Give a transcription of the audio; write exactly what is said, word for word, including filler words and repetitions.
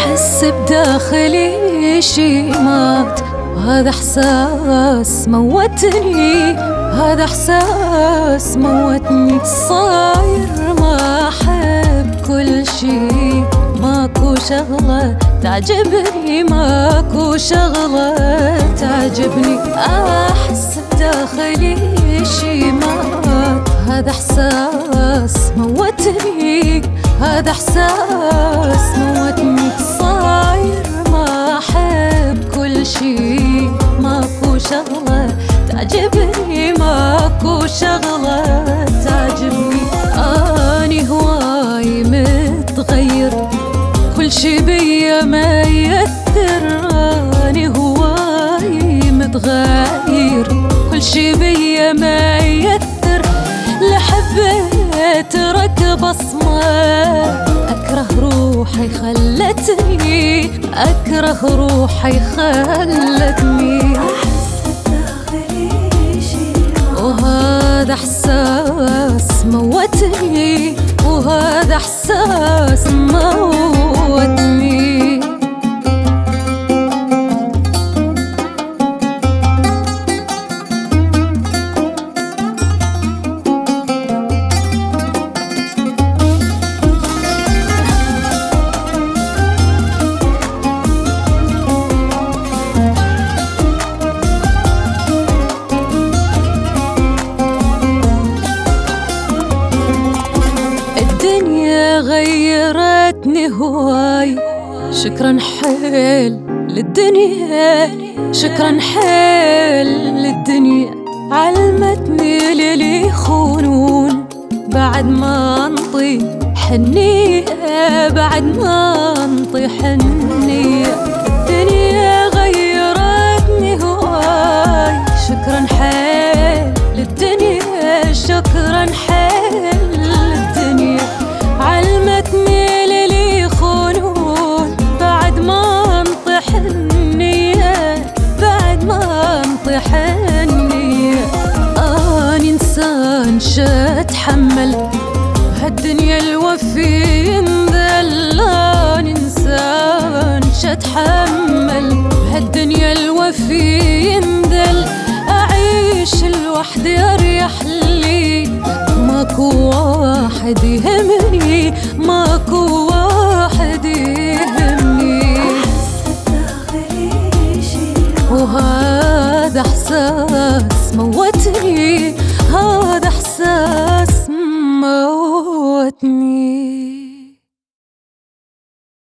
أحس بداخلي شي مات، هذا إحساس موتني، هذا إحساس موتني. صاير ما أحب كل شي، ماكو شغلة تعجبني، ماكو شغلة تعجبني. أحس بداخلي شي مات، هذا إحساس موتني، هذا إحساس موتني. صاير ما أحب كل شي، ماكو شغلة تعجبني، ماكو شغلة تعجبني. أني هواي متغير، كل شي بيا ما يأثر. أني هواي متغير، كل شي بيا ما يأثر. لحبيت ركب أصمت، أكره روحي خلتني، أكره روحي خلتني. وهذا إحساس موتني، وهذا إحساس موتني. غيرتني هواي، شكرا حيل للدنيا، شكرا حيل للدنيا. علمتني للي يخونون بعد ما انطي حنية، بعد ما انطي حنية. الدنيا غيرتني هواي، شكرا حيل للدنيا، شكرا حيل للدنيا. علمتني للي يخونون بعد ما انطي حنية، بعد ما انطي حنية. أني إنسان شاتحمل هالدنيا الوفي ينذل، أني إنسان شاتحمل هالدنيا الوفي ينذل. أعيش لوحدي أريح لي، ماكو واحد يهمني، ماكو واحد يهمني. وهذا إحساس موتني، هذا إحساس موتني.